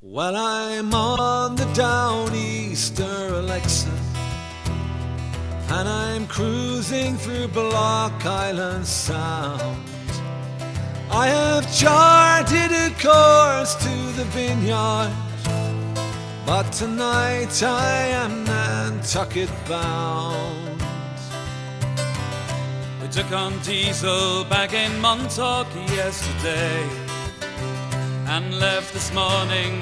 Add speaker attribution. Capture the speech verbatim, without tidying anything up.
Speaker 1: Well, I'm on the Down Easter Alexa, and I'm cruising through Block Island Sound. I have charted a course to the Vineyard, but tonight I am Nantucket bound.
Speaker 2: We took on diesel back in Montauk yesterday, and left this morning